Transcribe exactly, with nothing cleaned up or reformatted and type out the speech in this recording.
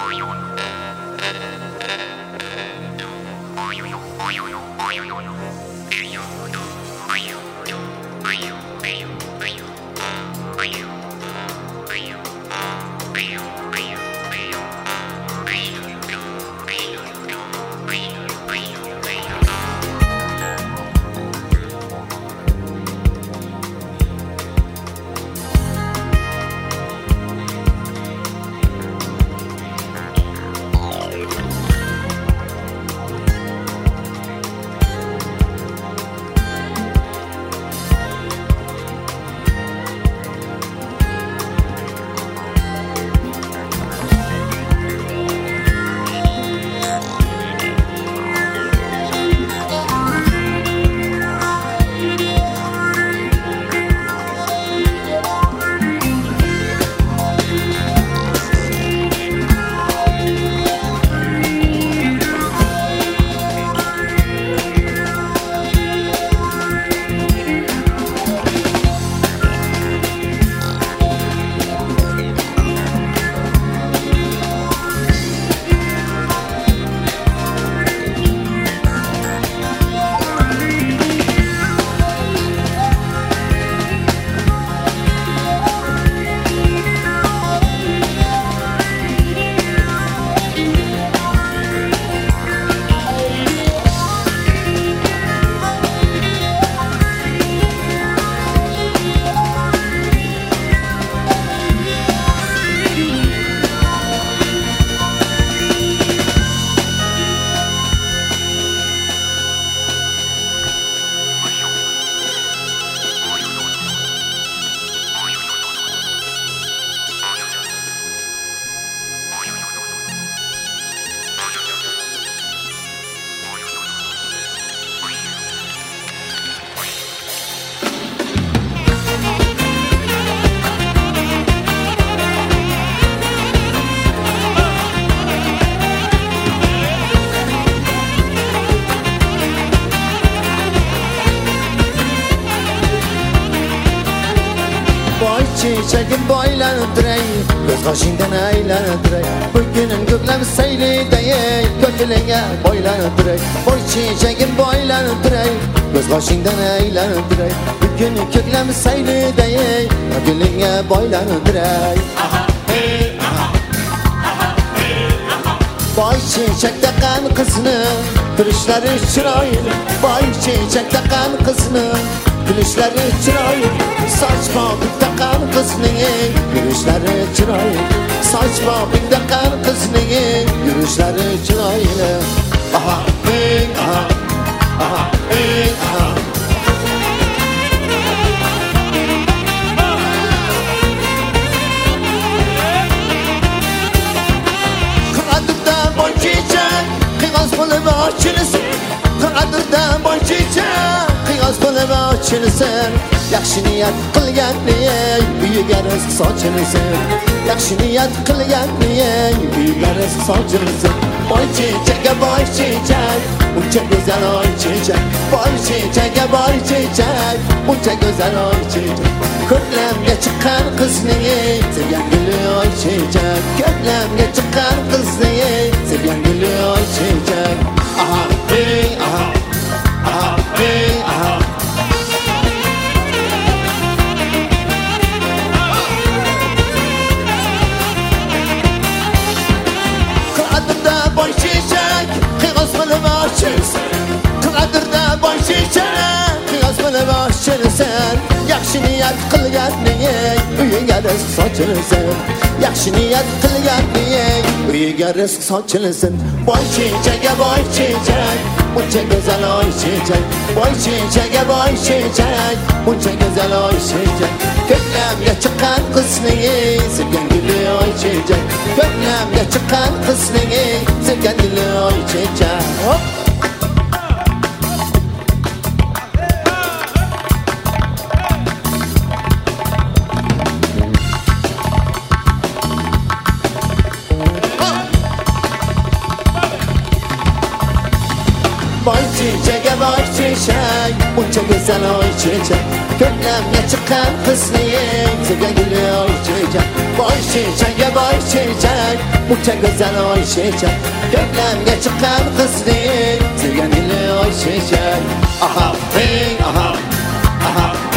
Çiçeğim boylandıray, göz kaşından aylandıray. Bugünün göklem seyli değil, gönlüne boylandıray. Boy çiçeğim boylandıray, göz kaşından aylandıray. Bugünün göklem seyli değil, gönlüne boylandıray. Boy çiçek takan kızını, gülüşleri çıraylı. Boy çiçek takan kızını, gülüşleri çıraylı. Saçma bir takan kızının gülüşleri çıraylı. Saçma bir takan kızının gülüşleri çıraylı. Aha hey aha, aha hey aha. Kanadırda boy çiçek, kıyas bulup açılısın. Kanadırda boy çiçek, kıyas bulup açılısın. Yaxshi niyat qilganning uyiga rizq sochilsin. Yaxshi niyat qilganning uyiga rizq sochilsin. Boy chechakka boy chechak, buncha go'zal oy chechak. Boy chechakka boy chechak, buncha go'zal oy chechak. Ko'klamga chiqqan qizning sevgan guli oy chechak. Ko'klamga chiqqan qizning sevgan guli oy chechak. Aha hey aha, aha hey aha. Boy çiçek, kıyas bulup açılsın. Qadrda boy çiçek, kıyas bulup açılsın. Yaxshi niyat qilganning uyiga rizq sochilsin. Yaxshi niyat qilganning uyiga rizq sochilsin. Boy çiçekka boy çiçek, buncha go'zal oy chechak. Boy chechakka boy chechak, buncha go'zal oy chechak. Ko'klamga chiqqan qizning sevgan guli oy chechak. Ko'klamga chiqqan qizning sevgan guli oy chechak. Boy chechakka boy chechak, buncha go'zal oy chechak. Ko'klamga chiqqan qizning sevgan guli oy chechak. Boy chechakka boy chechak, Buncha go'zal oy shechak ko'klamga chiqqan qizning sevgan eli oy shechak aha hey aha aha